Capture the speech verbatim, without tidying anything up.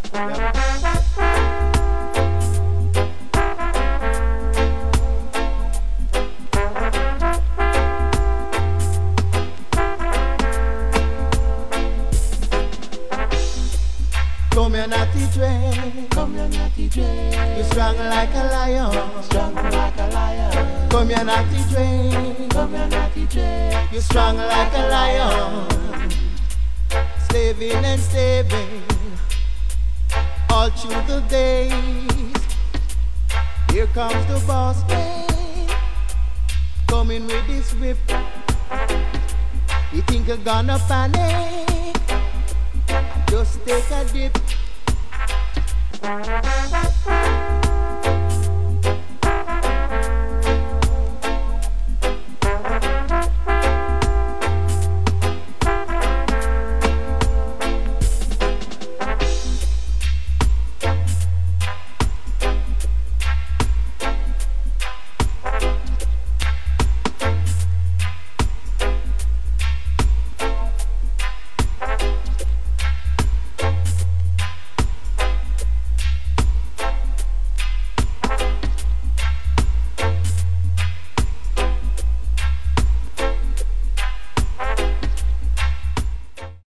Come here, Natty Dre. Come here, Natty Dre. You strong like a lion. Strong like a lion. Come here, Natty Dre. Come here, Natty Dre. You strong like a lion. Slaving and saving all through the days. Here comes the boss man, coming with this whip. You think you're gonna panic? Just take a dip.